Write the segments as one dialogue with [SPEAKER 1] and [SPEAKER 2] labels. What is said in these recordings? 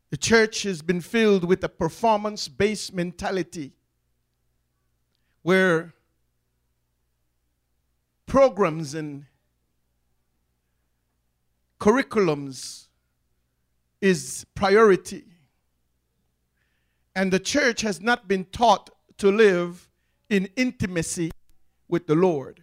[SPEAKER 1] The church has been filled with a performance-based mentality where programs and curriculums is priority. And the church has not been taught to live in intimacy with the Lord.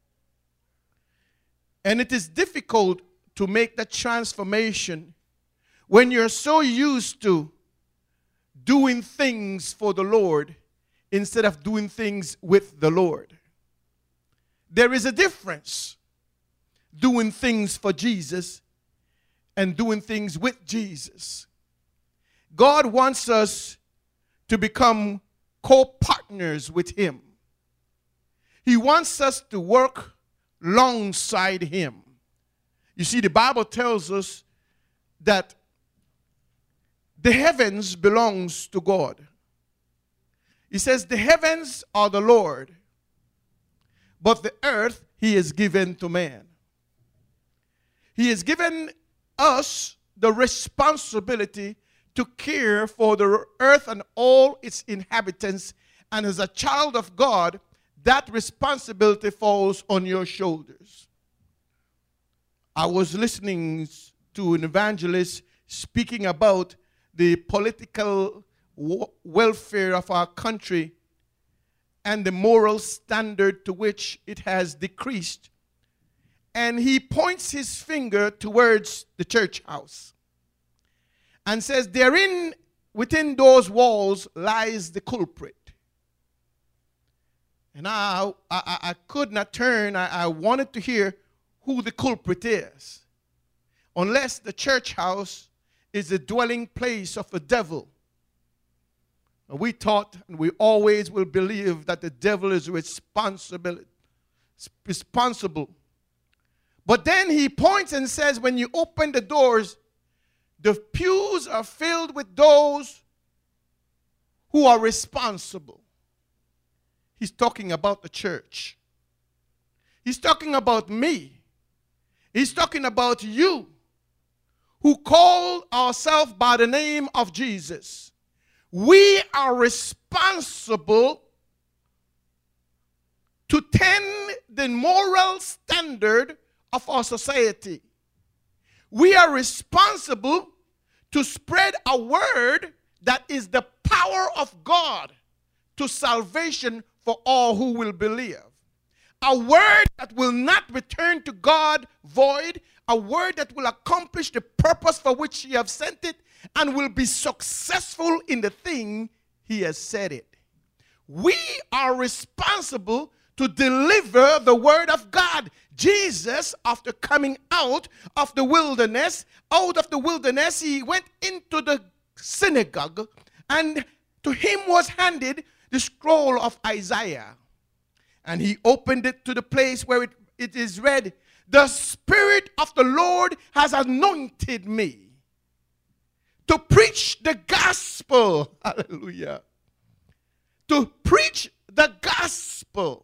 [SPEAKER 1] And it is difficult to make that transformation when you're so used to doing things for the Lord instead of doing things with the Lord. There is a difference doing things for Jesus and doing things with Jesus. God wants us to become co-partners with Him. He wants us to work alongside Him. You see, the Bible tells us that the heavens belongs to God. He says the heavens are the Lord, but the earth He has given to man. He has given us the responsibility to care for the earth and all its inhabitants. And as a child of God, that responsibility falls on your shoulders. I was listening to an evangelist speaking about the political welfare of our country and the moral standard to which it has decreased. And he points his finger towards the church house and says, within those walls lies the culprit. And I could not turn. I wanted to hear who the culprit is. Unless the church house is the dwelling place of the devil. And we taught, and we always will believe, that the devil is responsible. But then he points and says, when you open the doors, the pews are filled with those who are responsible. He's talking about the church. He's talking about me. He's talking about you, who call ourselves by the name of Jesus. We are responsible to tend the moral standard of our society. We are responsible to spread a word that is the power of God to salvation for all who will believe. A word that will not return to God void, a word that will accomplish the purpose for which He has sent it and will be successful in the thing He has said it. We are responsible to deliver the word of God. Jesus, after coming out of the wilderness, He went into the synagogue, and to Him was handed the scroll of Isaiah. And He opened it to the place where it is read, "The Spirit of the Lord has anointed me to preach the gospel." Hallelujah. To preach the gospel.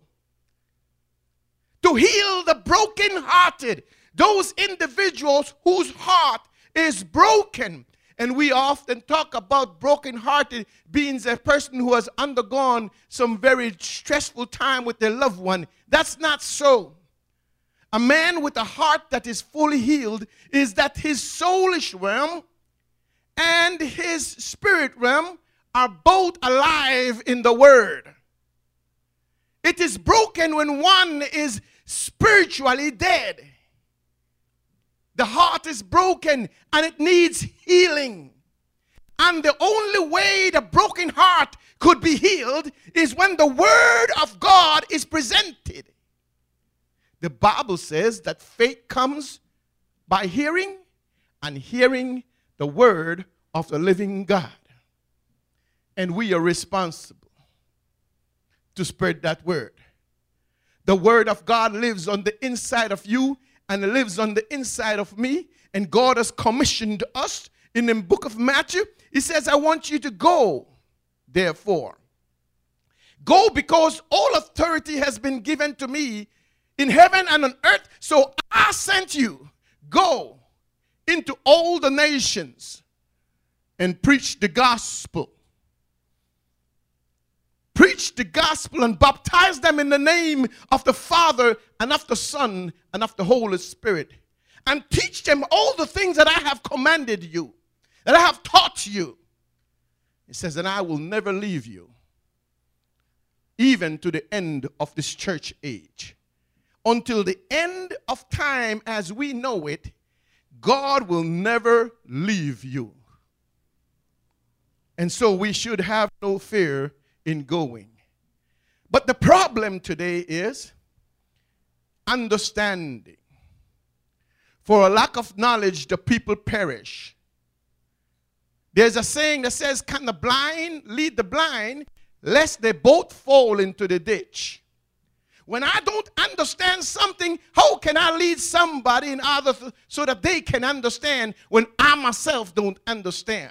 [SPEAKER 1] To heal the brokenhearted. Those individuals whose heart is broken. And we often talk about brokenhearted being a person who has undergone some very stressful time with their loved one. That's not so. A man with a heart that is fully healed is that his soulish realm and his spirit realm are both alive in the word. It is broken when one is spiritually dead. The heart is broken and it needs healing. And the only way the broken heart could be healed is when the word of God is presented. The Bible says that faith comes by hearing, and hearing the word of the living God. And we are responsible to spread that word. The word of God lives on the inside of you and it lives on the inside of me. And God has commissioned us in the book of Matthew. He says, I want you to go, therefore. Go, because all authority has been given to me in heaven and on earth. So I sent you. Go into all the nations and preach the gospel. Preach the gospel and baptize them in the name of the Father and of the Son and of the Holy Spirit. And teach them all the things that I have commanded you, that I have taught you. It says, and I will never leave you, even to the end of this church age. Until the end of time as we know it, God will never leave you. And so we should have no fear in going. But the problem today is understanding. For a lack of knowledge, the people perish. There's a saying that says, can the blind lead the blind, lest they both fall into the ditch? When I don't understand something, how can I lead somebody in order so that they can understand when I myself don't understand?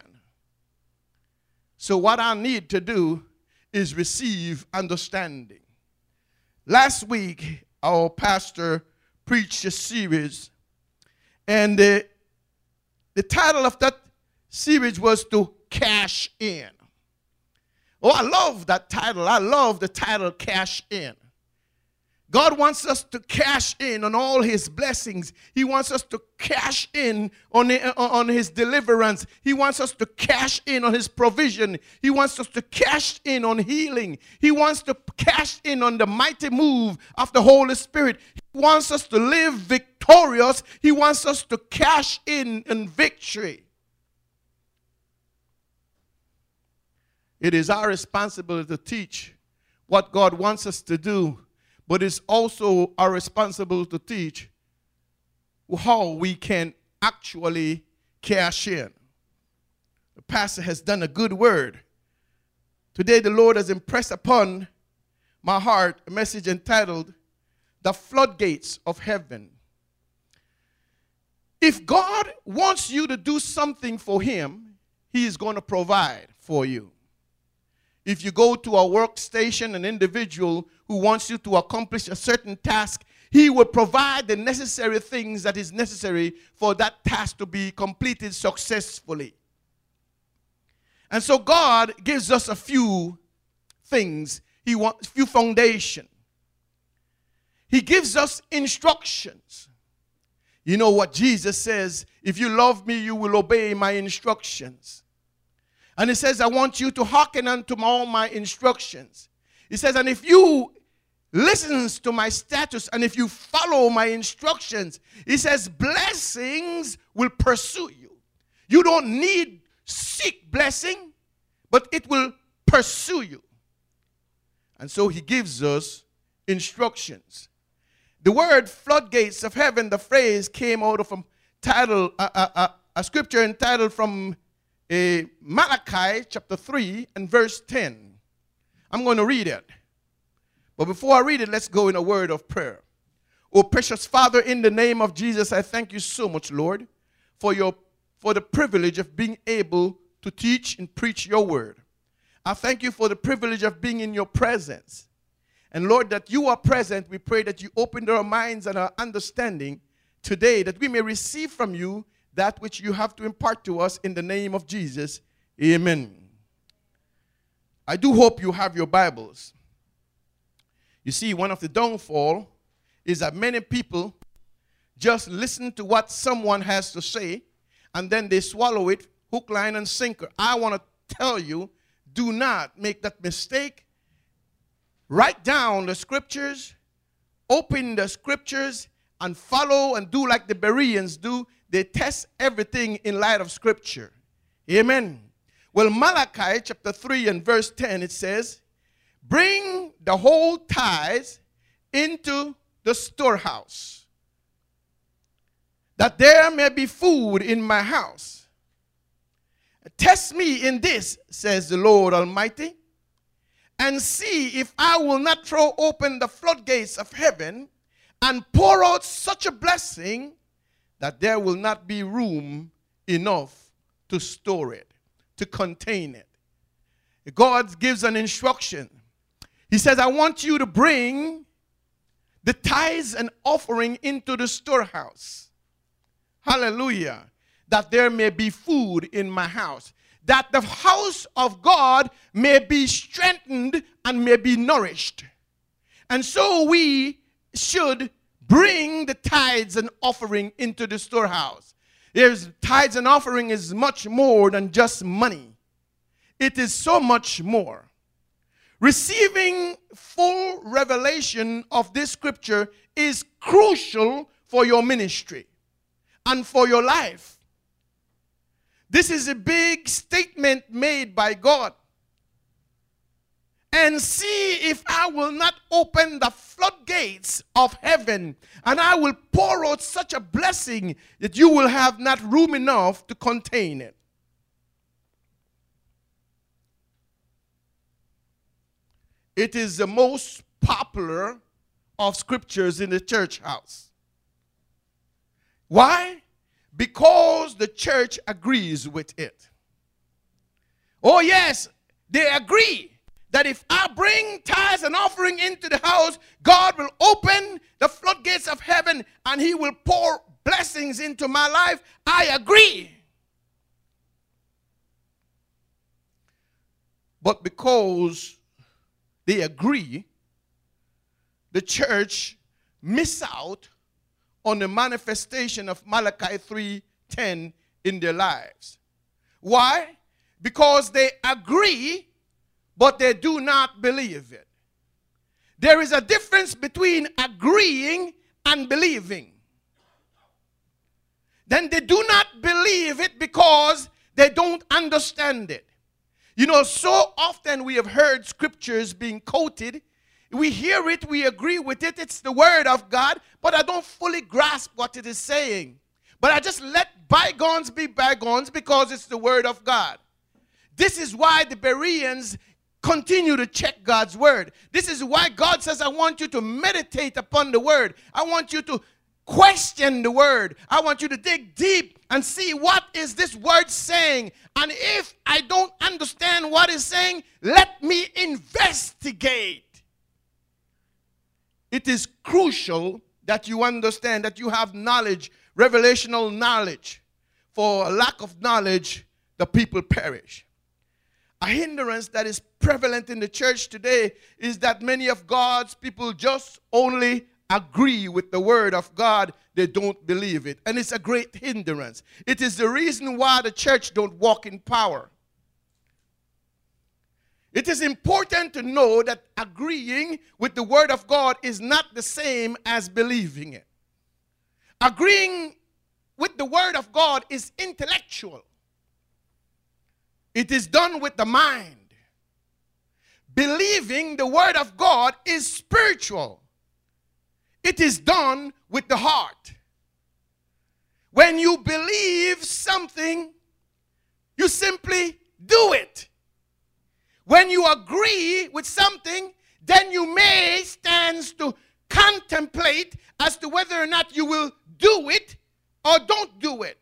[SPEAKER 1] So what I need to do is receive understanding. Last week, our pastor preached a series, and the title of that series was to cash in. Oh, I love that title. I love the title, Cash In. God wants us to cash in on all his blessings. He wants us to cash in on his deliverance. He wants us to cash in on his provision. He wants us to cash in on healing. He wants to cash in on the mighty move of the Holy Spirit. He wants us to live victorious. He wants us to cash in victory. It is our responsibility to teach what God wants us to do. But it's also our responsibility to teach how we can actually cash in. The pastor has done a good word. Today the Lord has impressed upon my heart a message entitled, The Floodgates of Heaven. If God wants you to do something for him, he is going to provide for you. If you go to a workstation, an individual who wants you to accomplish a certain task, he will provide the necessary things that is necessary for that task to be completed successfully. And so God gives us a few things. He wants a few foundation. He gives us instructions. You know what Jesus says, if you love me, you will obey my instructions. And he says, I want you to hearken unto all my instructions. He says, and if you listen to my statutes and if you follow my instructions, he says, blessings will pursue you. You don't need seek blessing, but it will pursue you. And so he gives us instructions. The word floodgates of heaven, the phrase came out of a scripture entitled from Malachi chapter 3 and verse 10. I'm going to read it. But before I read it, let's go in a word of prayer. Oh, precious Father, in the name of Jesus, I thank you so much, Lord, for the privilege of being able to teach and preach your word. I thank you for the privilege of being in your presence. And Lord, that you are present, we pray that you open our minds and our understanding today, that we may receive from you that which you have to impart to us in the name of Jesus. Amen. I do hope you have your Bibles. You see, one of the downfall is that many people just listen to what someone has to say and then they swallow it hook, line, and sinker. I want to tell you, do not make that mistake. Write down the scriptures, open the scriptures, and follow and do like the Bereans do. They test everything in light of scripture. Amen. Well, Malachi chapter 3 and verse 10, it says, bring the whole tithes into the storehouse, that there may be food in my house. Test me in this, says the Lord Almighty, and see if I will not throw open the floodgates of heaven and pour out such a blessing that there will not be room enough to store it, to contain it. God gives an instruction. He says, I want you to bring the tithes and offering into the storehouse. Hallelujah. that there may be food in my house, that the house of God may be strengthened and may be nourished. And so we should bring the tithes and offering into the storehouse. There's tithes and offering is much more than just money. It is so much more. Receiving full revelation of this scripture is crucial for your ministry and for your life. This is a big statement made by God. And see if I will not open the floodgates of heaven, and I will pour out such a blessing that you will have not room enough to contain it. It is the most popular of scriptures in the church house. Why? Because the church agrees with it. Oh yes, they agree that if I bring tithes and offering into the house, God will open the floodgates of heaven and he will pour blessings into my life. I agree. But because they agree, the church miss out on the manifestation of Malachi 3:10 in their lives. Why? Because they agree, but they do not believe it. There is a difference between agreeing and believing. Then they do not believe it because they don't understand it. You know, so often we have heard scriptures being quoted. We hear it, we agree with it, it's the word of God, but I don't fully grasp what it is saying. But I just let bygones be bygones because it's the word of God. This is why the Bereans continue to check God's word. This is why God says, I want you to meditate upon the word. I want you to question the word. I want you to dig deep and see what is this word saying. And if I don't understand what it's saying, let me investigate. It is crucial that you understand, that you have knowledge, revelational knowledge. For a lack of knowledge, the people perish. A hindrance that is prevalent in the church today is that many of God's people just only agree with the word of God. They don't believe it. And it's a great hindrance. It is the reason why the church don't walk in power. It is important to know that agreeing with the word of God is not the same as believing it. Agreeing with the word of God is intellectual. It is done with the mind. Believing the word of God is spiritual. It is done with the heart. When you believe something, you simply do it. When you agree with something, then you may stand to contemplate as to whether or not you will do it or don't do it.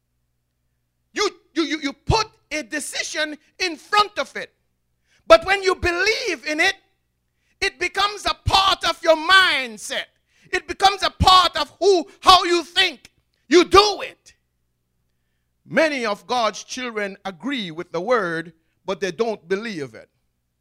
[SPEAKER 1] You put a decision in front of it. But when you believe in it, it becomes a part of your mindset. It becomes a part of how you think. You do it. Many of God's children agree with the word, but they don't believe it.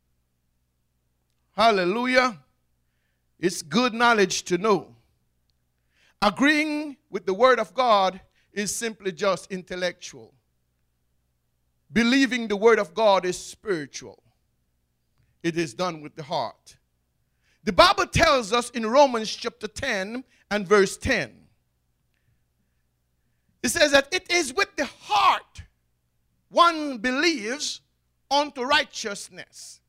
[SPEAKER 1] Hallelujah. It's good knowledge to know. Agreeing with the word of God is simply just intellectual. Believing the word of God is spiritual. It is done with the heart. The Bible tells us in Romans chapter 10 and verse 10. It says that it is with the heart one believes unto righteousness.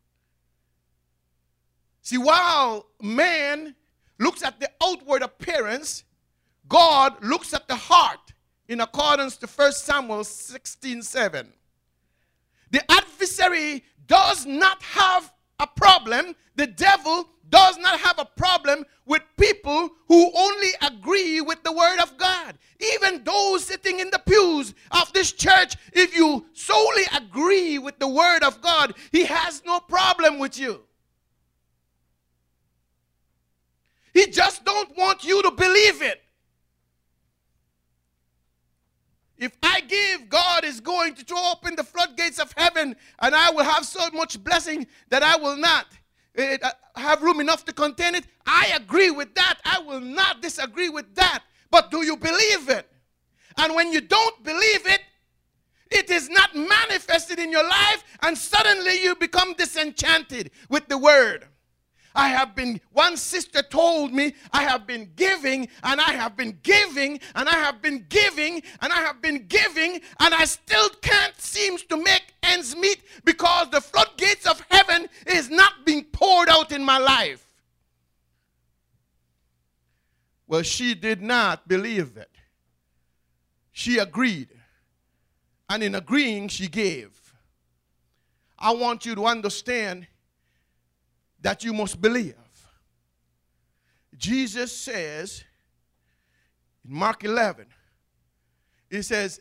[SPEAKER 1] See, while man looks at the outward appearance, God looks at the heart in accordance to 1 Samuel 16:7. The adversary does not have a problem. The devil does not have a problem with people who only agree with the word of God. Even those sitting in the pews of this church, if you solely agree with the word of God, he has no problem with you. He just don't want you to believe it. If I give, God is going to throw open the floodgates of heaven, and I will have so much blessing that I will not have room enough to contain it. I agree with that. I will not disagree with that. But do you believe it? And when you don't believe it, it is not manifested in your life, and suddenly you become disenchanted with the word. One sister told me, I have been giving, and I have been giving, and I have been giving, and I have been giving, and I still can't seem to make ends meet because the floodgates of heaven is not being poured out in my life. Well, she did not believe it. She agreed. And in agreeing, she gave. I want you to understand that you must believe. Jesus says in Mark 11, he says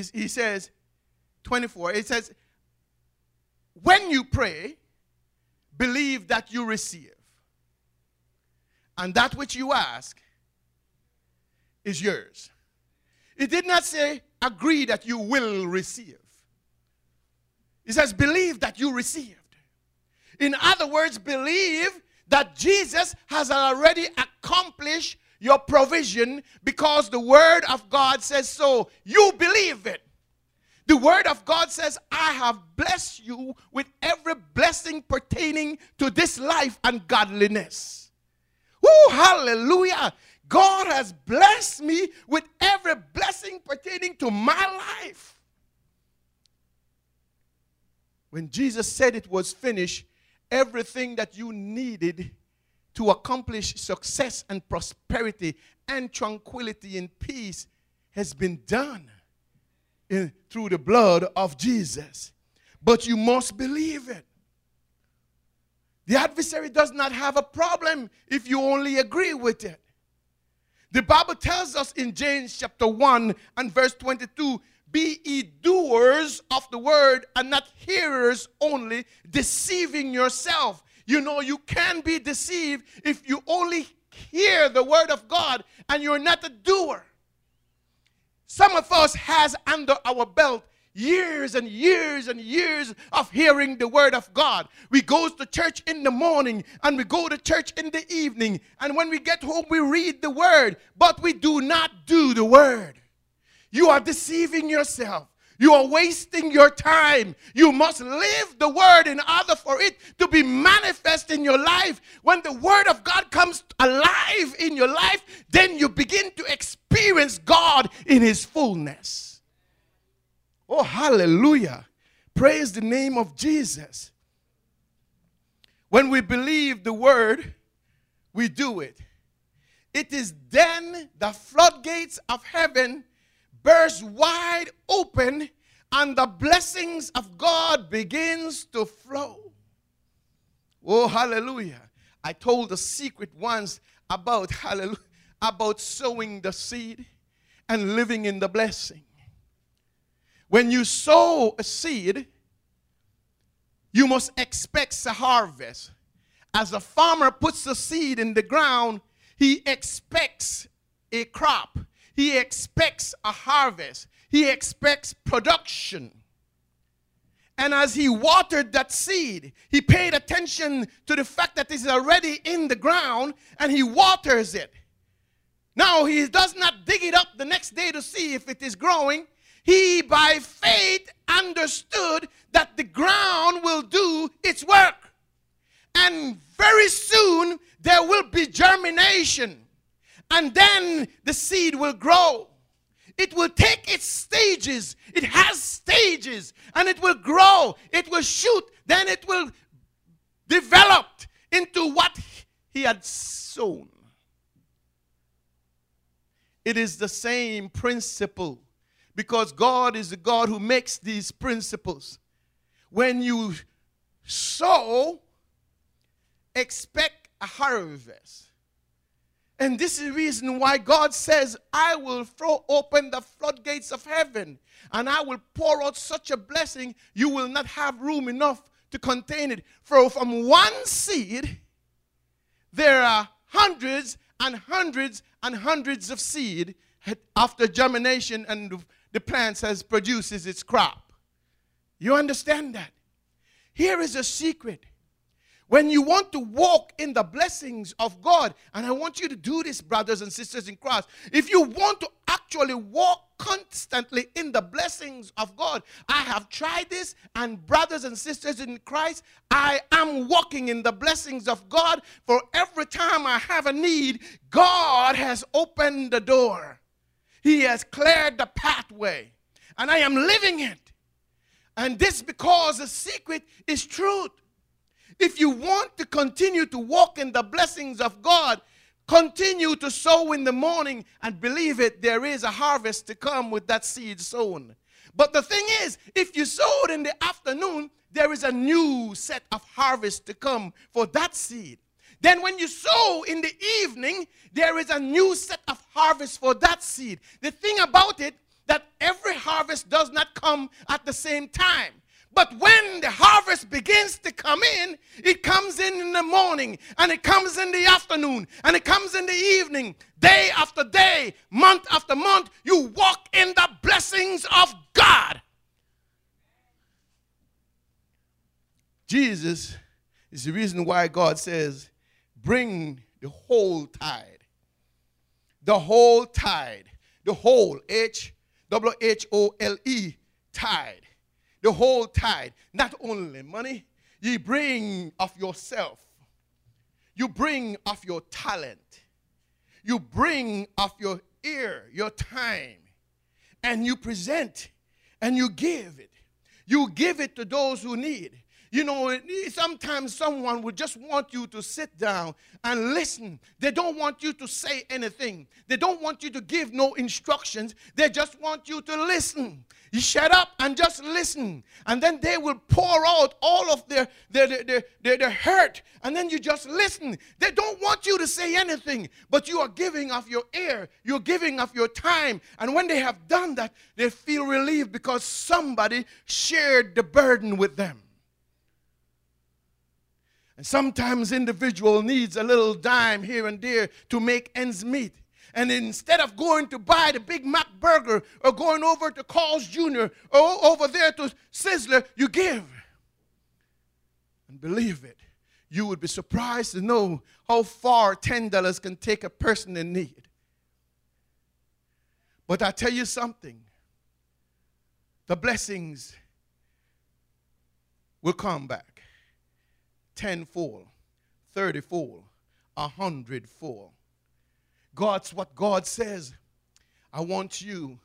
[SPEAKER 1] 24, it says, when you pray, believe that you receive, and that which you ask is yours. It did not say agree that you will receive. It says believe that you received. In other words, believe that Jesus has already accomplished your provision because the word of God says so. You believe it. The word of God says, I have blessed you with every blessing pertaining to this life and godliness. Woo, hallelujah. God has blessed me with every blessing pertaining to my life. When Jesus said it was finished, everything that you needed to accomplish success and prosperity and tranquility and peace has been done through the blood of Jesus. But you must believe it. The adversary does not have a problem if you only agree with it. The Bible tells us in James chapter 1 and verse 22, be ye doers of the word and not hearers only, deceiving yourself. You know, you can be deceived if you only hear the word of God and you're not a doer. Some of us has under our belt years and years and years of hearing the word of God. We go to church in the morning and we go to church in the evening. And when we get home, we read the word, but we do not do the word. You are deceiving yourself. You are wasting your time. You must live the word in order for it to be manifest in your life. When the word of God comes alive in your life, then you begin to experience God in his fullness. Oh, hallelujah. Praise the name of Jesus. When we believe the word, we do it. It is then the floodgates of heaven burst wide open and the blessings of God begins to flow. Oh, hallelujah. I told the secret once about, hallelujah, about sowing the seed and living in the blessing. When you sow a seed, you must expect a harvest. As a farmer puts the seed in the ground, he expects a crop. He expects a harvest. He expects production. And as he watered that seed, he paid attention to the fact that it's already in the ground, and he waters it. Now, he does not dig it up the next day to see if it is growing. He, by faith, understood that the ground will do its work. And very soon, there will be germination. And then the seed will grow. It will take its stages. It has stages. And it will grow. It will shoot. Then it will develop into what he had sown. It is the same principle. Because God is the God who makes these principles. When you sow, expect a harvest. And this is the reason why God says, I will throw open the floodgates of heaven, and I will pour out such a blessing, you will not have room enough to contain it. For from one seed, there are hundreds and hundreds and hundreds of seed after germination and the plant produces its crop. You understand that? Here is a secret. When you want to walk in the blessings of God, and I want you to do this, brothers and sisters in Christ, if you want to actually walk constantly in the blessings of God, I have tried this, and brothers and sisters in Christ, I am walking in the blessings of God. For every time I have a need, God has opened the door. He has cleared the pathway, and I am living it. And this because the secret is truth. If you want to continue to walk in the blessings of God, continue to sow in the morning and believe it, there is a harvest to come with that seed sown. But the thing is, if you sowed in the afternoon, there is a new set of harvest to come for that seed. Then when you sow in the evening, there is a new set of harvest for that seed. The thing about it, that every harvest does not come at the same time. But when the harvest begins to come in, it comes in the morning, and it comes in the afternoon, and it comes in the evening, day after day, month after month. You walk in the blessings of God. Jesus is the reason why God says, bring the whole tithe. The whole tithe. The whole, H-O-H-O-L-E, tithe. The whole tithe. Not only money, you bring of yourself. You bring of your talent. You bring of your ear, your time. And you present and you give it. You give it to those who need. You know, sometimes someone would just want you to sit down and listen. They don't want you to say anything. They don't want you to give no instructions. They just want you to listen. You shut up and just listen. And then they will pour out all of their hurt. And then you just listen. They don't want you to say anything. But you are giving of your ear. You're giving of your time. And when they have done that, they feel relieved because somebody shared the burden with them. And sometimes individual needs a little dime here and there to make ends meet. And instead of going to buy the Big Mac burger or going over to Carl's Jr. or over there to Sizzler, you give. And believe it, you would be surprised to know how far $10 can take a person in need. But I tell you something, the blessings will come back. 10-fold, 30-fold, 100-fold. God's what God says. I want you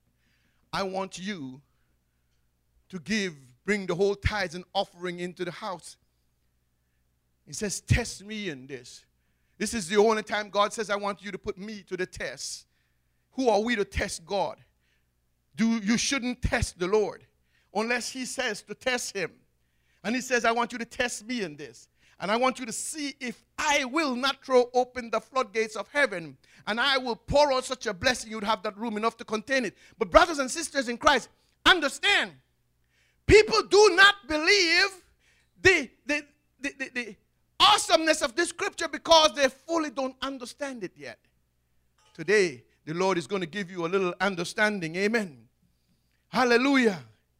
[SPEAKER 1] to bring the whole tithes and offering into the house. He says, test me in this. This is the only time God says, I want you to put me to the test. Who are we to test God? You shouldn't test the Lord unless he says to test him. And he says, I want you to test me in this. And I want you to see if I will not throw open the floodgates of heaven and I will pour out such a blessing you'd have that room enough to contain it. But brothers and sisters in Christ, understand, people do not believe the awesomeness of this scripture because they fully don't understand it yet. Today, the Lord is going to give you a little understanding. Amen. Hallelujah.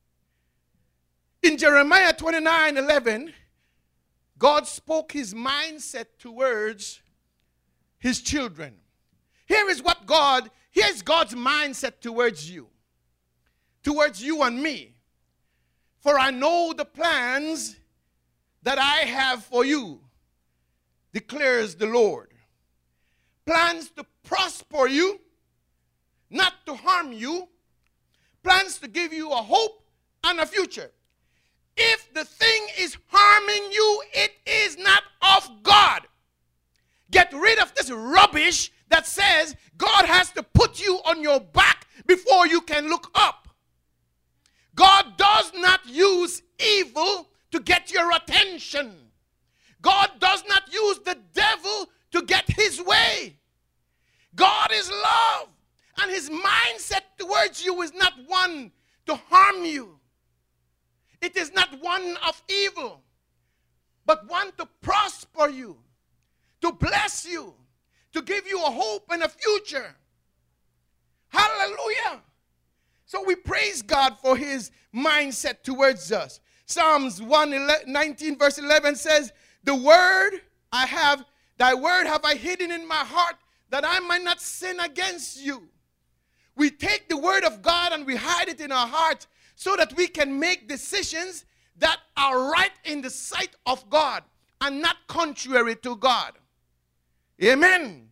[SPEAKER 1] In Jeremiah 29:11, God spoke his mindset towards his children. Here's God's mindset towards you and me. For I know the plans that I have for you, declares the Lord. Plans to prosper you, not to harm you. Plans to give you a hope and a future. If the thing is harming you, it is not of God. Get rid of this rubbish that says God has to put you on your back before you can look up. God does not use evil to get your attention. God does not use the devil to get his way. God is love, and his mindset towards you is not one to harm you. It is not one of evil, but one to prosper you, to bless you, to give you a hope and a future. Hallelujah. So we praise God for his mindset towards us. Psalms 119 verse 11 says, thy word have I hidden in my heart, that I might not sin against you. We take the word of God and we hide it in our heart so that we can make decisions that are right in the sight of God and not contrary to God. Amen.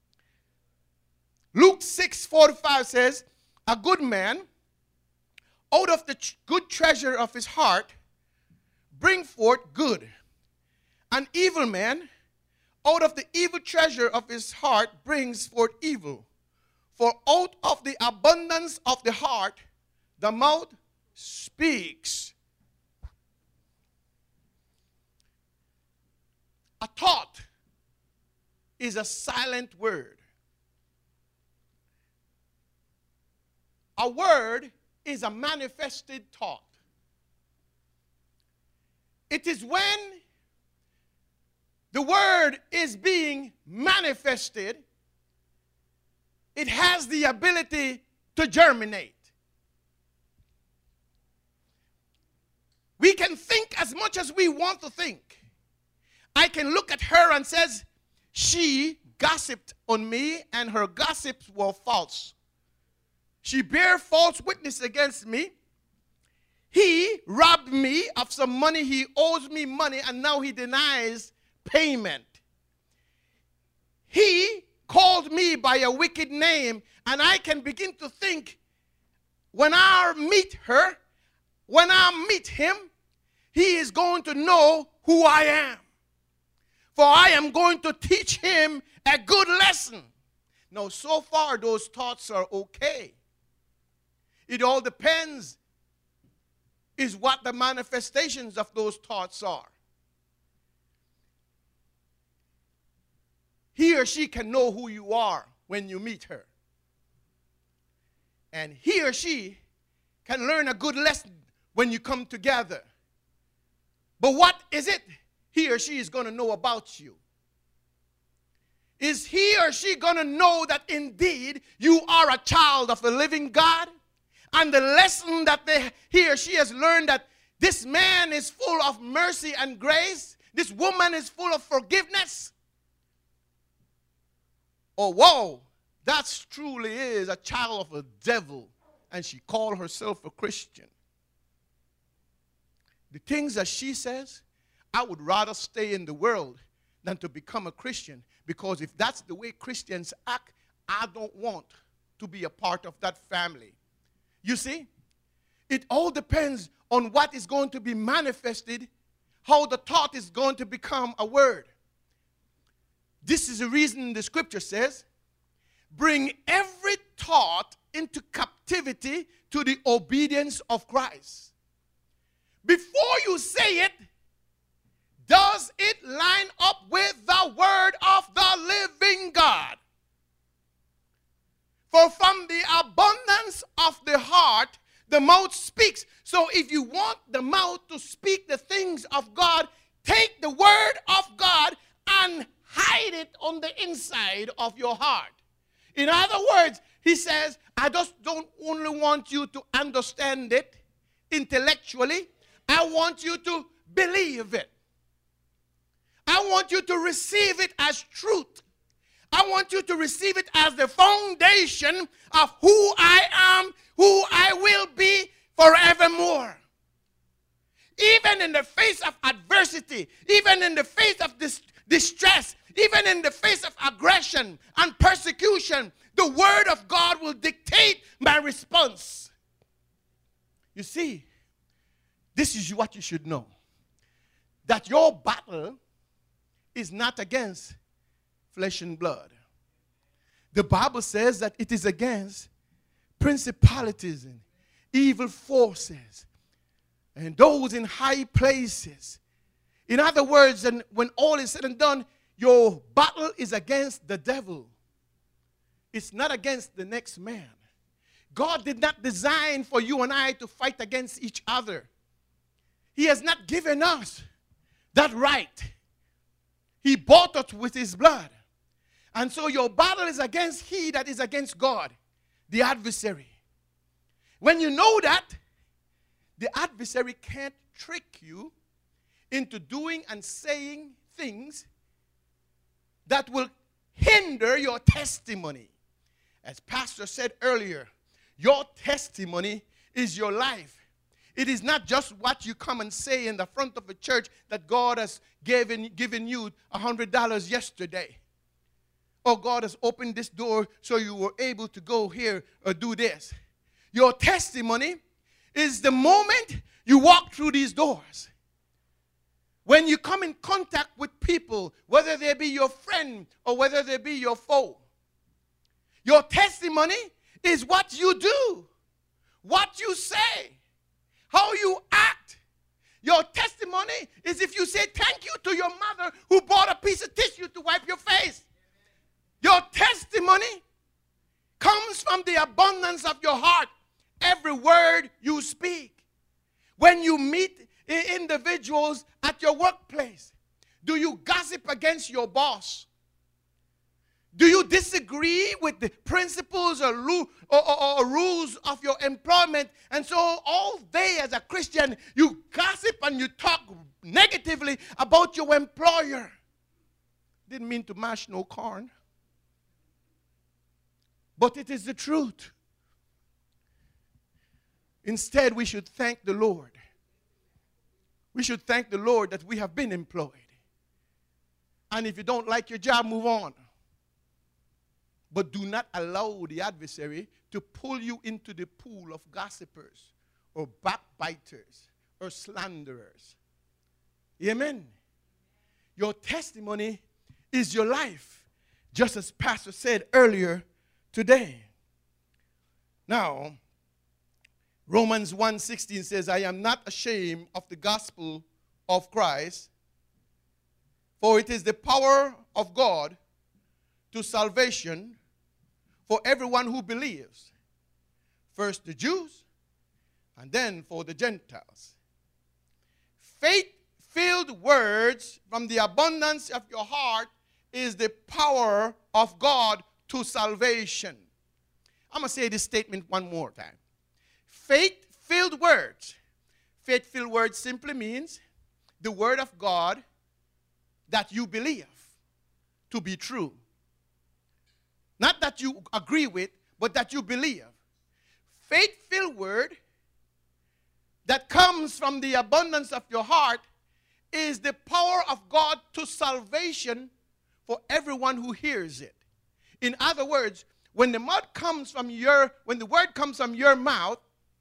[SPEAKER 1] Luke 6:45 says, a good man out of the good treasure of his heart bring forth good. An evil man out of the evil treasure of his heart brings forth evil. For out of the abundance of the heart, the mouth speaks. A thought is a silent word. A word is a manifested thought. It is when the word is being manifested, it has the ability to germinate. We can think as much as we want to think. I can look at her and says, she gossiped on me and her gossips were false. She bare false witness against me. He robbed me of some money. He owes me money and now he denies payment. He called me by a wicked name, and I can begin to think, when I meet her, when I meet him, he is going to know who I am. For I am going to teach him a good lesson. Now, so far, those thoughts are okay. It all depends is what the manifestations of those thoughts are. He or she can know who you are when you meet her. And he or she can learn a good lesson when you come together. But what is it he or she is going to know about you? Is he or she going to know that indeed you are a child of the living God? And the lesson that he or she has learned, that this man is full of mercy and grace, this woman is full of forgiveness. Oh, whoa, that truly is a child of a devil, and she called herself a Christian. The things that she says, I would rather stay in the world than to become a Christian, because if that's the way Christians act, I don't want to be a part of that family. You see, it all depends on what is going to be manifested, how the thought is going to become a word. This is the reason the scripture says, bring every thought into captivity to the obedience of Christ. Before you say it, does it line up with the word of the living God? For from the abundance of the heart, the mouth speaks. So if you want the mouth to speak the things of God, take the word of God and hide it on the inside of your heart. In other words, he says, I just don't only want you to understand it intellectually. I want you to believe it. I want you to receive it as truth. I want you to receive it as the foundation of who I am, who I will be forevermore. Even in the face of adversity, even in the face of distress, even in the face of aggression and persecution, the word of God will dictate my response. You see, this is what you should know. That your battle is not against flesh and blood. The Bible says that it is against principalities and evil forces and those in high places. In other words, and when all is said and done, your battle is against the devil. It's not against the next man. God did not design for you and I to fight against each other. He has not given us that right. He bought us with his blood. And so your battle is against he that is against God, the adversary. When you know that, the adversary can't trick you into doing and saying things that will hinder your testimony. As Pastor said earlier, your testimony is your life. It is not just what you come and say in the front of a church that God has given you $100 yesterday. Or God has opened this door so you were able to go here or do this. Your testimony is the moment you walk through these doors. When you come in contact with people, whether they be your friend or whether they be your foe. Your testimony is what you do, what you say, how you act. Your testimony is if you say thank you to your mother who bought a piece of tissue to wipe your face. Your testimony comes from the abundance of your heart, every word you speak. When you meet individuals at your workplace, do you gossip against your boss? Do you disagree with the principles or rules of your employment? And so all day as a Christian, you gossip and you talk negatively about your employer. Didn't mean to mash no corn. But it is the truth. Instead, we should thank the Lord. We should thank the Lord that we have been employed. And if you don't like your job, move on. But do not allow the adversary to pull you into the pool of gossipers or backbiters or slanderers. Amen. Your testimony is your life, just as Pastor said earlier today. Now, Romans 1:16 says, I am not ashamed of the gospel of Christ, for it is the power of God to salvation for everyone who believes. First the Jews, and then for the Gentiles. Faith-filled words from the abundance of your heart is the power of God to salvation. I'm going to say this statement one more time. Faith-filled words. Faith-filled words simply means the word of God that you believe to be true. Not that you agree with, but that you believe. Faith-filled word that comes from the abundance of your heart is the power of God to salvation for everyone who hears it. In other words, when the word comes from your mouth,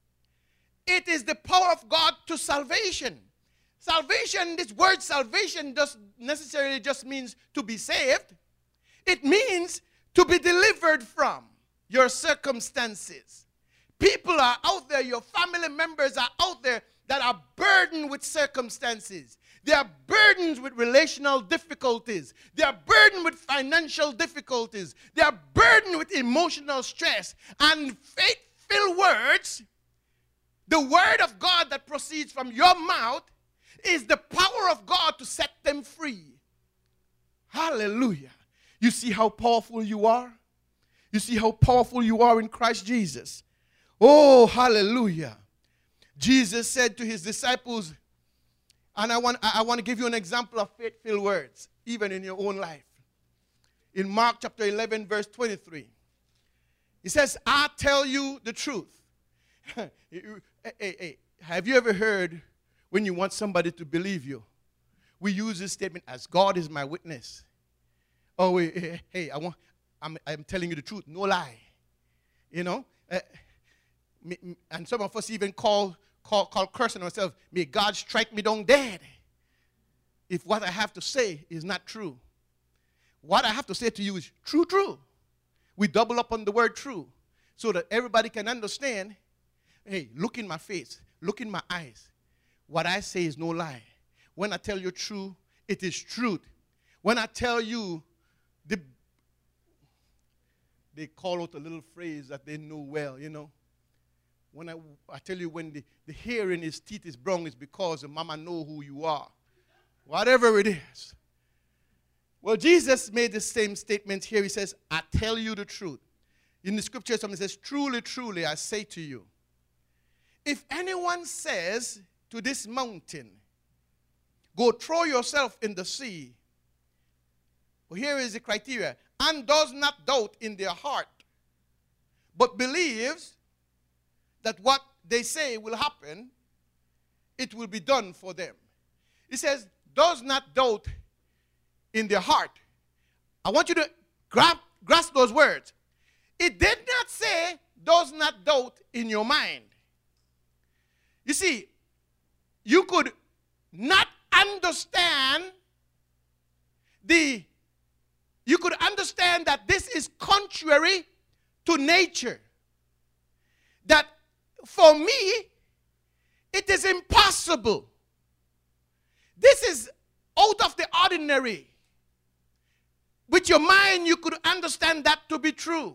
[SPEAKER 1] it is the power of God to salvation. Salvation, this word salvation doesn't necessarily just means to be saved. It means to be delivered from your circumstances. People are out there, your family members are out there that are burdened with circumstances. They are burdened with relational difficulties. They are burdened with financial difficulties. They are burdened with emotional stress. And faith-filled words, the word of God that proceeds from your mouth, is the power of God to set them free. Hallelujah. You see how powerful you are? You see how powerful you are in Christ Jesus. Oh, hallelujah. Jesus said to his disciples, and I want to give you an example of faith-filled words, even in your own life. In Mark chapter 11, verse 23. He says, I tell you the truth. Hey, have you ever heard when you want somebody to believe you? We use this statement as God is my witness. Oh, hey, I'm telling you the truth, no lie. You know? And some of us even call cursing ourselves, may God strike me down dead if what I have to say is not true. What I have to say to you is true, true. We double up on the word true so that everybody can understand, hey, look in my face, look in my eyes. What I say is no lie. When I tell you true, it is truth. When I tell you, they call out a little phrase that they know well, you know. When I tell you when the hair in his teeth is brown, it's because the mama know who you are. Whatever it is. Well, Jesus made the same statement here. He says, I tell you the truth. In the scripture, something says, truly, truly, I say to you. If anyone says to this mountain, go throw yourself in the sea, well, here is the criteria, and does not doubt in their heart, but believes that what they say will happen, it will be done for them. It says, does not doubt in their heart. I want you to grasp those words. It did not say, does not doubt in your mind. You see, you could not understand you could understand that this is contrary to nature. That for me, it is impossible. This is out of the ordinary. With your mind, you could understand that to be true.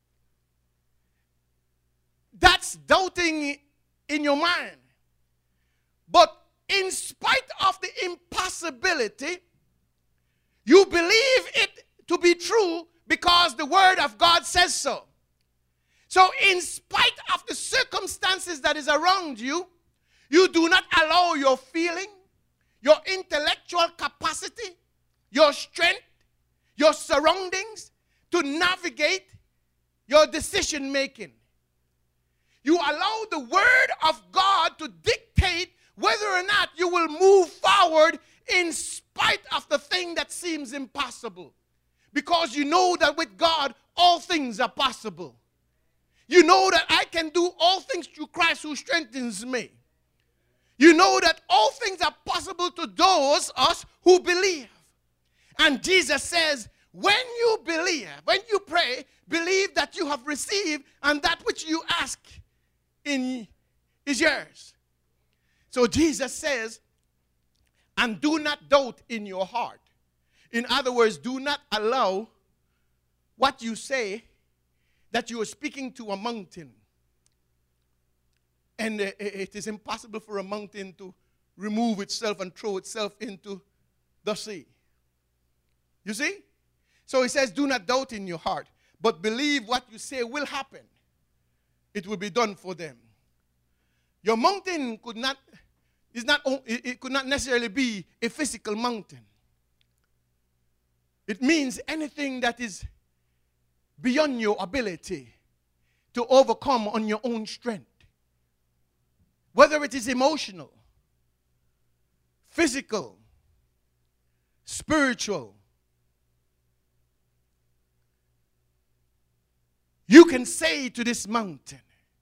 [SPEAKER 1] That's doubting in your mind. But in spite of the impossibility, you believe it to be true because the word of God says so. So in spite of the circumstances that is around you, you do not allow your feeling, your intellectual capacity, your strength, your surroundings to navigate your decision making. You allow the word of God to dictate whether or not you will move forward in spite of the thing that seems impossible. Because you know that with God, all things are possible. You know that I can do all things through Christ who strengthens me. You know that all things are possible to those us who believe. And Jesus says, when you believe, when you pray, believe that you have received and that which you ask in is yours. So Jesus says, and do not doubt in your heart. In other words, do not allow what you say that you are speaking to a mountain. And it is impossible for a mountain to remove itself and throw itself into the sea. You see? So he says, do not doubt in your heart, but believe what you say will happen. It will be done for them. Your mountain could not necessarily be a physical mountain. It means anything that is beyond your ability to overcome on your own strength. Whether it is emotional, physical, spiritual. You can say to this mountain,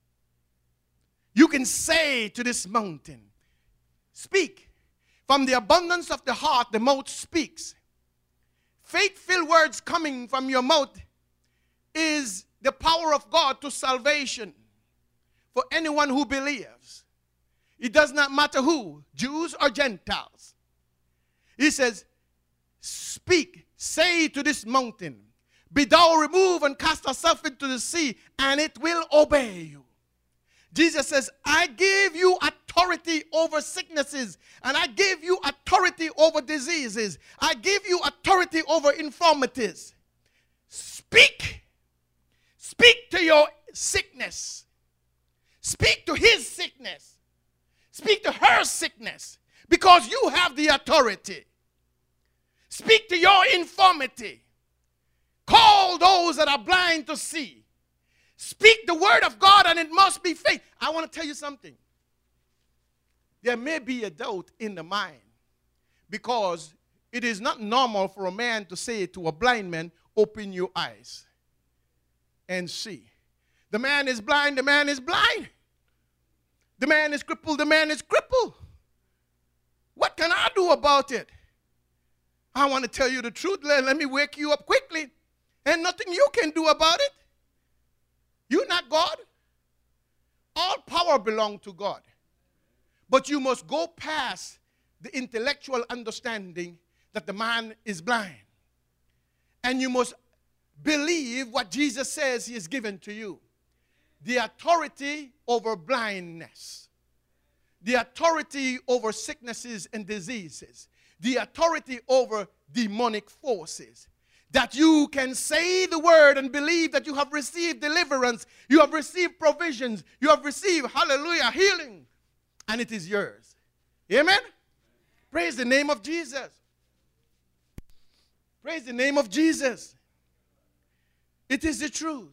[SPEAKER 1] speak. From the abundance of the heart, the mouth speaks. Faith-filled words coming from your mouth is the power of God to salvation for anyone who believes. It does not matter who, Jews or Gentiles. He says, speak, say to this mountain, be thou removed and cast thyself into the sea, and it will obey you. Jesus says, I give you authority over sicknesses, and I give you authority over diseases. I give you authority over infirmities. Speak. Speak to your sickness. Speak to his sickness. Speak to her sickness, because you have the authority. Speak to your infirmity. Call those that are blind to see. Speak the word of God, and it must be faith. I want to tell you something. There may be a doubt in the mind, because it is not normal for a man to say to a blind man, open your eyes and see. The man is blind, the man is blind. The man is crippled, the man is crippled. What can I do about it? I want to tell you the truth. Let me wake you up quickly. And nothing you can do about it. You're not God. All power belongs to God. But you must go past the intellectual understanding that the man is blind. And you must believe what Jesus says he has given to you. The authority over blindness. The authority over sicknesses and diseases. The authority over demonic forces. that you can say the word and believe that you have received deliverance, you have received provisions, you have received, hallelujah, healing, and it is yours. Amen? Praise the name of Jesus. Praise the name of Jesus. It is the truth.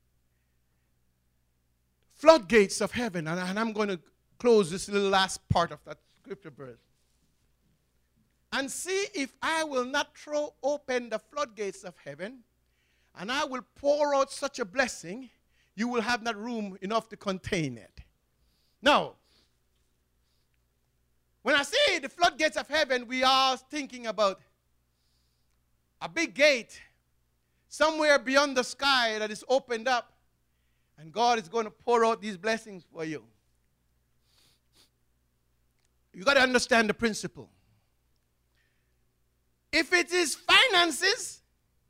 [SPEAKER 1] Floodgates of heaven, and I'm going to close this little last part of that scripture verse. And see if I will not throw open the floodgates of heaven, and I will pour out such a blessing, you will have not room enough to contain it. Now, when I say the floodgates of heaven, we are thinking about a big gate somewhere beyond the sky that is opened up, and God is going to pour out these blessings for you. You got to understand the principle. If it is finances,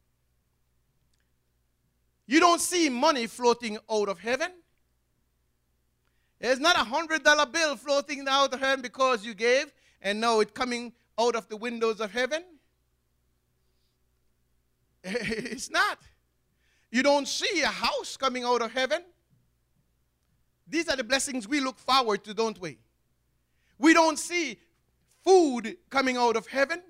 [SPEAKER 1] you don't see money floating out of heaven. There's not $100 bill floating out of heaven because you gave, and now it's coming out of the windows of heaven. It's not. You don't see a house coming out of heaven. These are the blessings we look forward to, don't we? We don't see food coming out of heaven.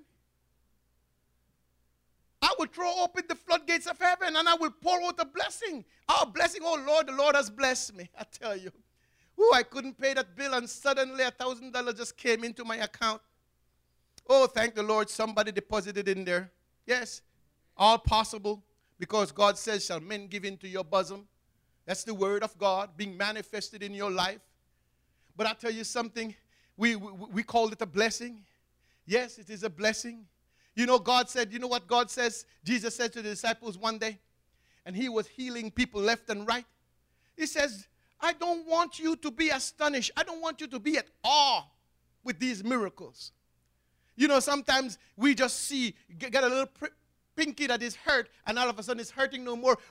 [SPEAKER 1] I will throw open the floodgates of heaven and I will pour out a blessing. Our blessing, oh Lord, the Lord has blessed me, I tell you. Ooh, I couldn't pay that bill and suddenly $1,000 just came into my account. Oh, thank the Lord, somebody deposited in there. Yes, all possible because God says, shall men give into your bosom. That's the word of God being manifested in your life. But I tell you something, we call it a blessing. Yes, it is a blessing. You know, God said, you know what God says? Jesus said to the disciples one day, and he was healing people left and right. He says, I don't want you to be astonished. I don't want you to be at awe with these miracles. You know, sometimes we just see, get a little pinky that is hurt, and all of a sudden it's hurting no more.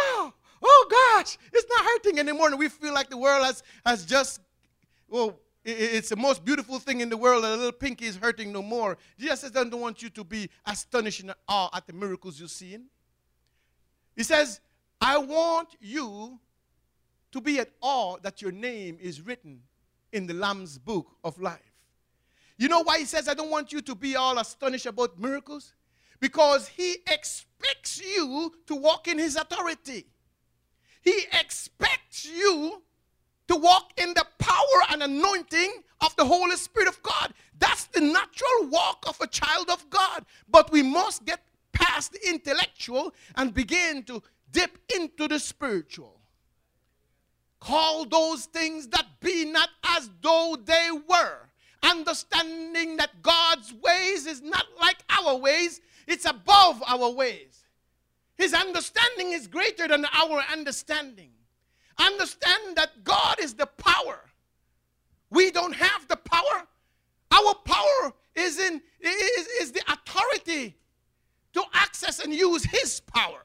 [SPEAKER 1] Oh gosh, it's not hurting anymore. And we feel like the world has just, well, it's the most beautiful thing in the world that a little pinky is hurting no more. Jesus says, I don't want you to be astonished and awe at the miracles you're seeing. He says, I want you to be at awe that your name is written in the Lamb's book of life. You know why he says, I don't want you to be all astonished about miracles? Because he expects you to walk in his authority. He expects you to walk in the power and anointing of the Holy Spirit of God. That's the natural walk of a child of God. But we must get past the intellectual and begin to dip into the spiritual. Call those things that be not as though they were. Understanding that God's ways is not like our ways. It's above our ways. His understanding is greater than our understanding. Understand that God is the power. We don't have the power. Our power is the authority to access and use his power.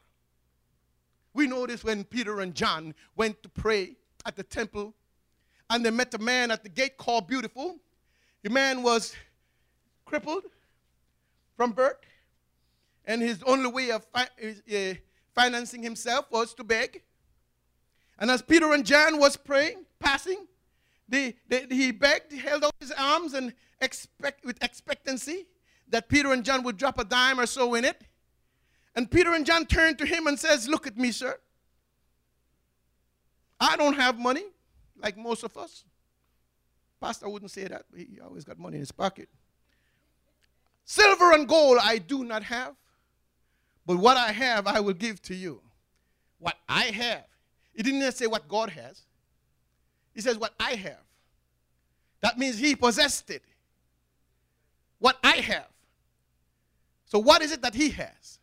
[SPEAKER 1] We know this when Peter and John went to pray at the temple, and they met a man at the gate called Beautiful. The man was crippled from birth, and his only way of financing himself was to beg. And as Peter and John was praying, passing, he begged, he held out his arms and with expectancy that Peter and John would drop a dime or so in it. And Peter and John turned to him and says, look at me, sir. I don't have money like most of us. Pastor wouldn't say that, but he always got money in his pocket. Silver and gold I do not have, but what I have I will give to you. What I have. He didn't say what God has. He says what I have. That means he possessed it. What I have. So what is it that he has?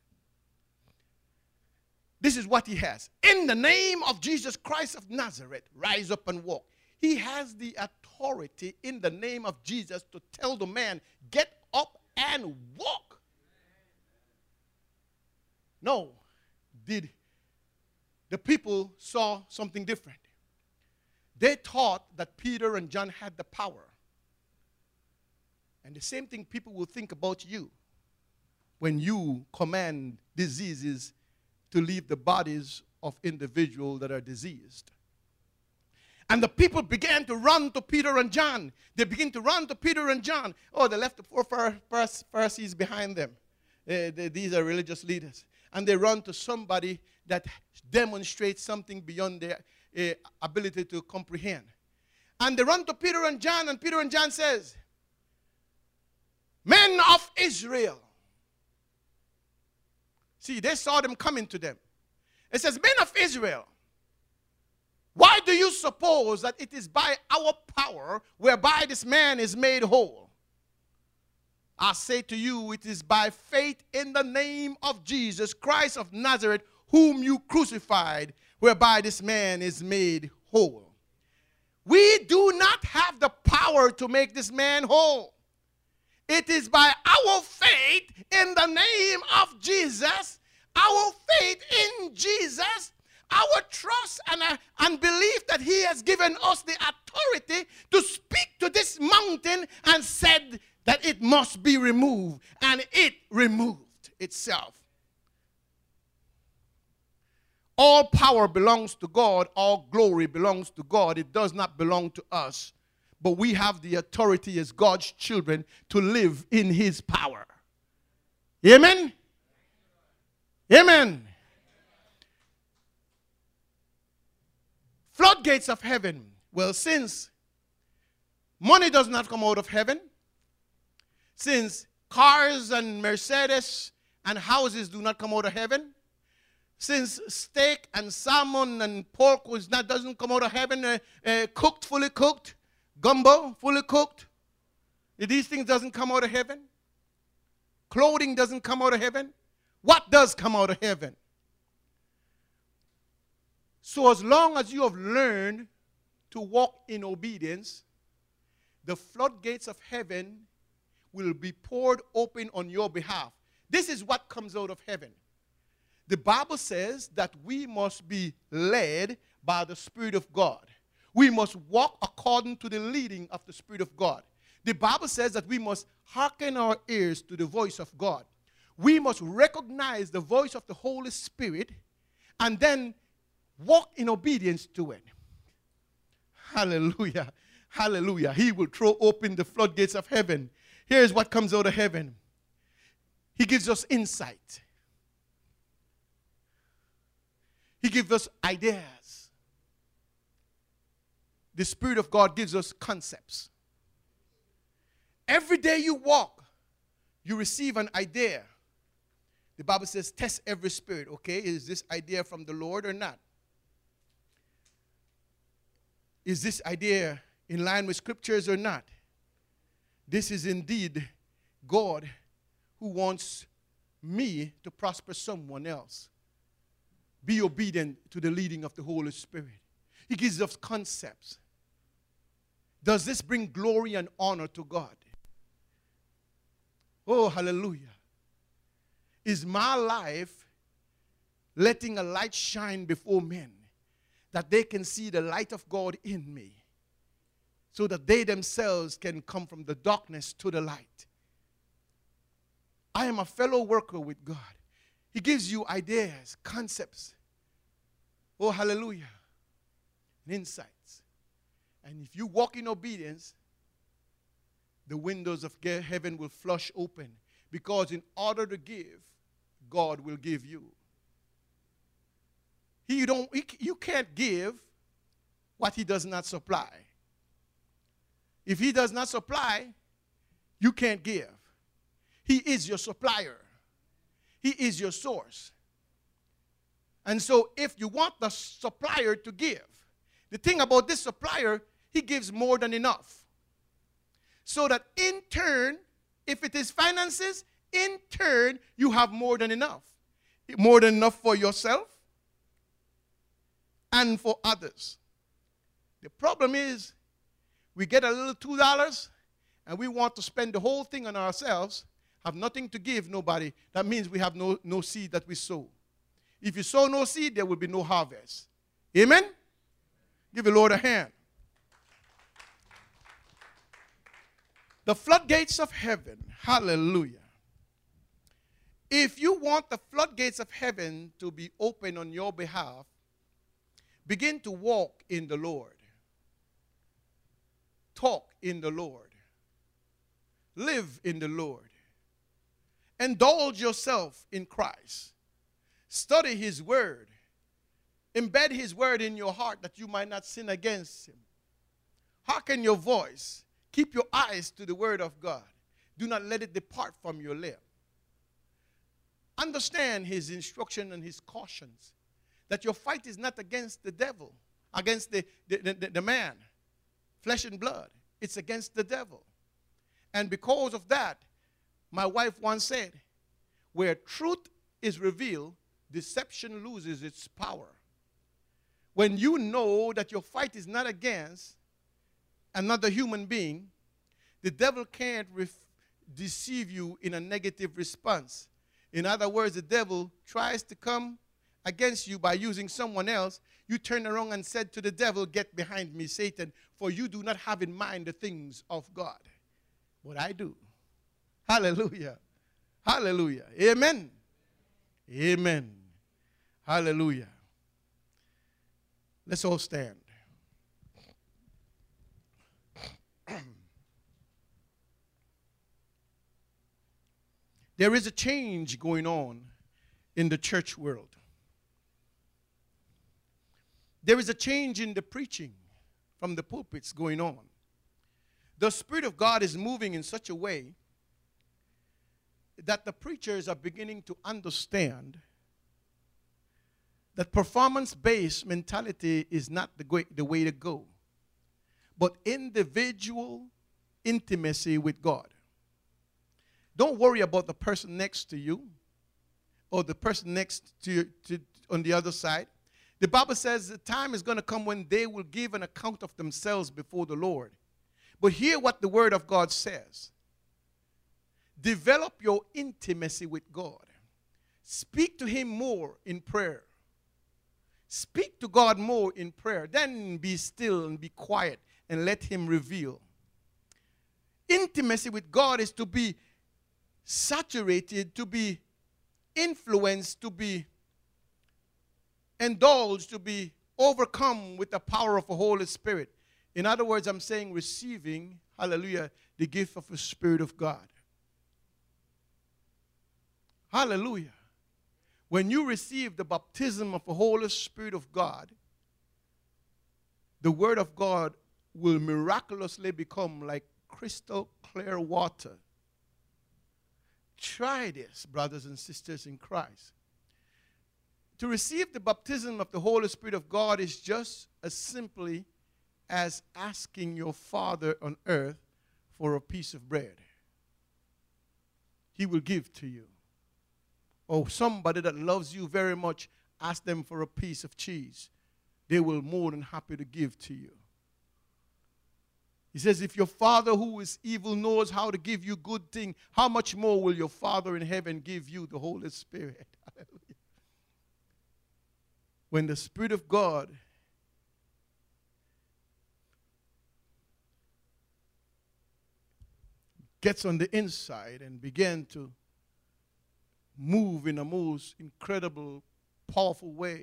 [SPEAKER 1] This is what he has. In the name of Jesus Christ of Nazareth, rise up and walk. He has the authority in the name of Jesus to tell the man, get up and walk. No, the people saw something different. They thought that Peter and John had the power. And the same thing people will think about you. when you command diseases to leave the bodies of individuals that are diseased. And the people began to run to Peter and John. They begin to run to Peter and John. Oh, they left the four Pharisees behind them. These are religious leaders. And they run to somebody that demonstrates something beyond their ability to comprehend. And they run to Peter and John says, "Men of Israel." See, they saw them coming to them. It says, "Men of Israel, why do you suppose that it is by our power whereby this man is made whole? I say to you, it is by faith in the name of Jesus Christ of Nazareth, whom you crucified, whereby this man is made whole." We do not have the power to make this man whole. It is by our faith in the name of Jesus, our faith in Jesus, our trust and belief that he has given us the authority to speak to this mountain and said that it must be removed. And it removed itself. All power belongs to God. All glory belongs to God. It does not belong to us. But we have the authority as God's children to live in his power. Amen? Amen. Floodgates of heaven. Well, since money does not come out of heaven, since cars and Mercedes and houses do not come out of heaven, since steak and salmon and pork doesn't come out of heaven, cooked, fully cooked, gumbo, fully cooked, these things doesn't come out of heaven. Clothing doesn't come out of heaven. What does come out of heaven? So as long as you have learned to walk in obedience, the floodgates of heaven will be poured open on your behalf. This is what comes out of heaven. The Bible says that we must be led by the Spirit of God. We must walk according to the leading of the Spirit of God. The Bible says that we must hearken our ears to the voice of God. We must recognize the voice of the Holy Spirit and then walk in obedience to it. Hallelujah. Hallelujah. He will throw open the floodgates of heaven. Here's what comes out of heaven. He gives us insight. He gives us ideas. The Spirit of God gives us concepts. Every day you walk, you receive an idea. The Bible says, test every spirit. Okay, is this idea from the Lord or not? Is this idea in line with scriptures or not? This is indeed God who wants me to prosper someone else. Be obedient to the leading of the Holy Spirit. He gives us concepts. Does this bring glory and honor to God? Oh, hallelujah. Is my life letting a light shine before men that they can see the light of God in me so that they themselves can come from the darkness to the light? I am a fellow worker with God. He gives you ideas, concepts. Oh, hallelujah. And insights. And if you walk in obedience, the windows of heaven will flush open. Because in order to give, God will give you. You can't give what he does not supply. If he does not supply, you can't give. He is your supplier. He is your source. And so if you want the supplier to give, the thing about this supplier, he gives more than enough. So that in turn, if it is finances, in turn, you have more than enough. More than enough for yourself and for others. The problem is, we get a little $2 and we want to spend the whole thing on ourselves, have nothing to give nobody. That means we have no seed that we sow. If you sow no seed, there will be no harvest. Amen? Give the Lord a hand. The floodgates of heaven, hallelujah, If you want the floodgates of heaven to be open on your behalf, begin to walk in the Lord. Talk in the Lord. Live in the Lord. Indulge yourself in Christ. Study His Word. Embed His Word in your heart that you might not sin against Him. Hearken your voice. Keep your eyes to the Word of God. Do not let it depart from your lip. Understand His instruction and His cautions. That your fight is not against the devil, against the man, flesh and blood. It's against the devil. And because of that, my wife once said, where truth is revealed, deception loses its power. When you know that your fight is not against another human being, the devil can't deceive you in a negative response. In other words, the devil tries to come against you by using someone else. You turn around and said to the devil, get behind me, Satan, for you do not have in mind the things of God. But I do. Hallelujah. Hallelujah. Amen. Amen. Hallelujah. Let's all stand. There is a change going on in the church world. There is a change in the preaching from the pulpits going on. The Spirit of God is moving in such a way that the preachers are beginning to understand that performance-based mentality is not the way to go, but individual intimacy with God. Don't worry about the person next to you or the person next to you on the other side. The Bible says the time is going to come when they will give an account of themselves before the Lord. But hear what the Word of God says. Develop your intimacy with God. Speak to Him more in prayer. Speak to God more in prayer. Then be still and be quiet and let Him reveal. Intimacy with God is to be saturated, to be influenced, to be indulged, to be overcome with the power of the Holy Spirit. In other words, I'm saying receiving, hallelujah, the gift of the Spirit of God. Hallelujah. When you receive the baptism of the Holy Spirit of God, the Word of God will miraculously become like crystal clear water. Try this, brothers and sisters in Christ. To receive the baptism of the Holy Spirit of God is just as simply as asking your Father on earth for a piece of bread. He will give to you. Or somebody that loves you very much, ask them for a piece of cheese. They will more than happy to give to you. He says, if your Father who is evil knows how to give you good things, how much more will your Father in heaven give you the Holy Spirit? Hallelujah. When the Spirit of God gets on the inside and begin to move in a most incredible, powerful way,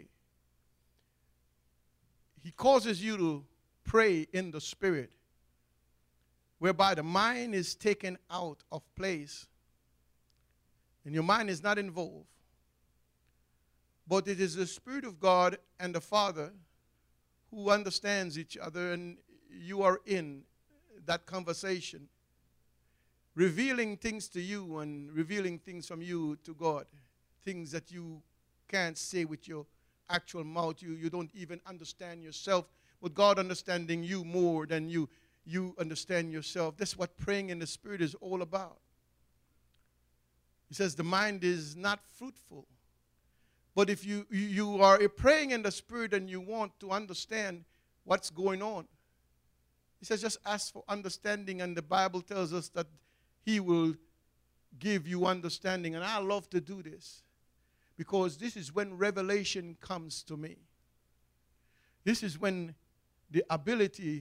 [SPEAKER 1] He causes you to pray in the Spirit, whereby the mind is taken out of place and your mind is not involved. But it is the Spirit of God and the Father who understands each other, and you are in that conversation, revealing things to you and revealing things from you to God, things that you can't say with your actual mouth. You don't even understand yourself, but God understanding you more than you understand yourself. That's what praying in the Spirit is all about. He says the mind is not fruitful. But if you are praying in the Spirit and you want to understand what's going on, He says just ask for understanding, and the Bible tells us that He will give you understanding. And I love to do this because this is when revelation comes to me. This is when the ability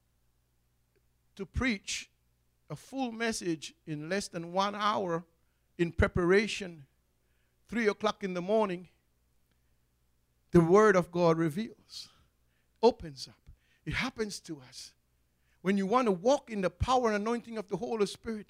[SPEAKER 1] to preach a full message in less than 1 hour in preparation, 3 o'clock in the morning, the Word of God reveals, opens up. It happens to us. When you want to walk in the power and anointing of the Holy Spirit,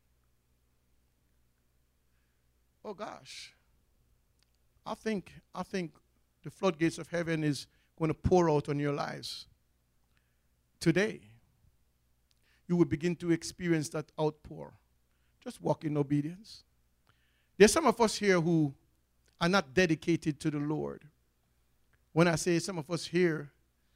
[SPEAKER 1] oh gosh, I think the floodgates of heaven is going to pour out on your lives. Today, you will begin to experience that outpour. Just walk in obedience. There's some of us here who are not dedicated to the Lord. When I say some of us here,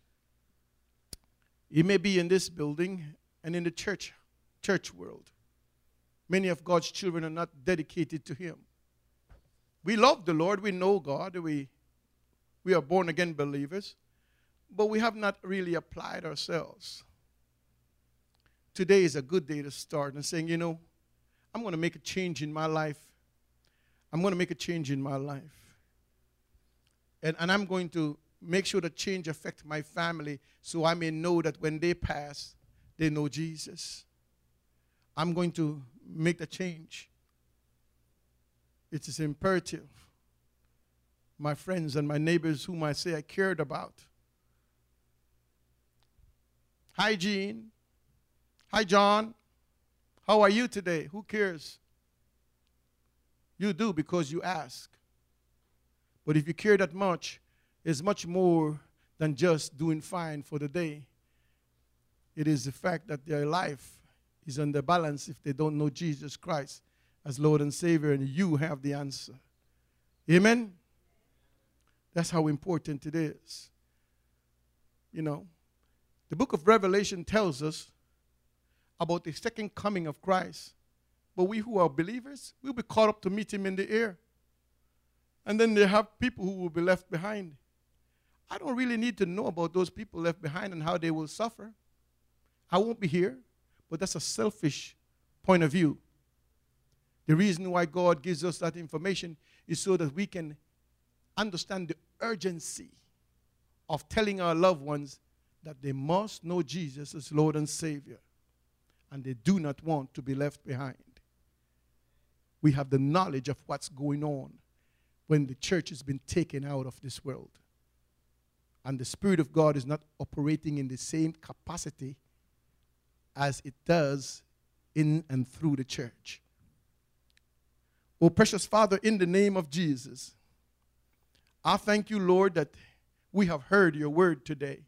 [SPEAKER 1] you may be in this building and in the church world. Many of God's children are not dedicated to Him. We love the Lord. We know God. We are born-again believers. But we have not really applied ourselves. Today is a good day to start and saying, you know, I'm going to make a change in my life. I'm going to make a change in my life. And I'm going to make sure the change affects my family so I may know that when they pass, they know Jesus. I'm going to make the change. It is imperative. My friends and my neighbors whom I say I cared about. Hi, Jean. Hi, John. How are you today? Who cares? You do because you ask. But if you care that much, it's much more than just doing fine for the day. It is the fact that their life is under balance if they don't know Jesus Christ as Lord and Savior, and you have the answer. Amen? That's how important it is. You know, the book of Revelation tells us about the second coming of Christ. But we who are believers, we'll be caught up to meet Him in the air. And then they have people who will be left behind. I don't really need to know about those people left behind and how they will suffer. I won't be here, but that's a selfish point of view. The reason why God gives us that information is so that we can understand the urgency of telling our loved ones that they must know Jesus as Lord and Savior, and they do not want to be left behind. We have the knowledge of what's going on when the church has been taken out of this world. And the Spirit of God is not operating in the same capacity as it does in and through the church. Oh, precious Father, in the name of Jesus, I thank you, Lord, that we have heard your word today.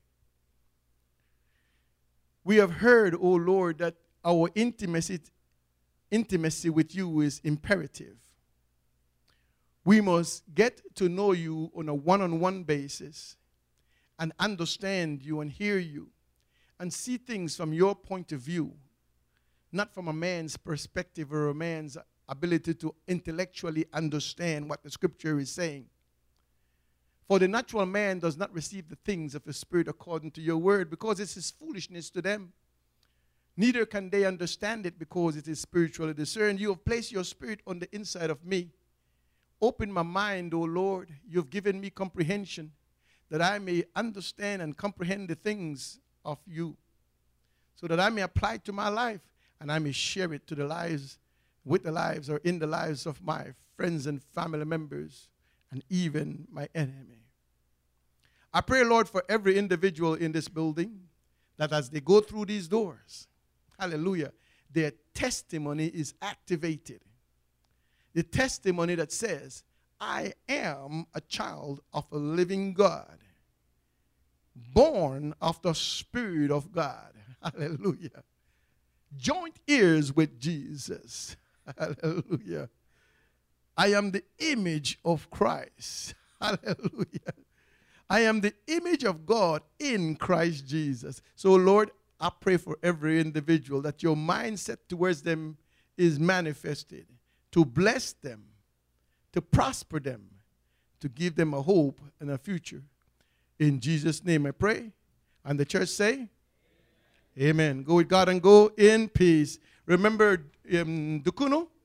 [SPEAKER 1] We have heard, oh Lord, that our intimacy with you is imperative. We must get to know you on a one-on-one basis and understand you and hear you and see things from your point of view, not from a man's perspective or a man's ability to intellectually understand what the Scripture is saying. For the natural man does not receive the things of the Spirit according to your word, because it is foolishness to them. Neither can they understand it, because it is spiritually discerned. You have placed your Spirit on the inside of me. Open my mind, O Lord. You've given me comprehension, that I may understand and comprehend the things of you, so that I may apply it to my life, and I may share it to the lives, with the lives, or in the lives of my friends and family members, and even my enemy. I pray, Lord, for every individual in this building, that as they go through these doors, hallelujah, their testimony is activated. The testimony that says, I am a child of a living God, born of the Spirit of God. Hallelujah. Joint ears with Jesus. Hallelujah. I am the image of Christ. Hallelujah. I am the image of God in Christ Jesus. So, Lord, I pray for every individual that your mindset towards them is manifested, to bless them, to prosper them, to give them a hope and a future. In Jesus' name I pray. And the church say, Amen. Go with God and go in peace. Remember, Dukuno?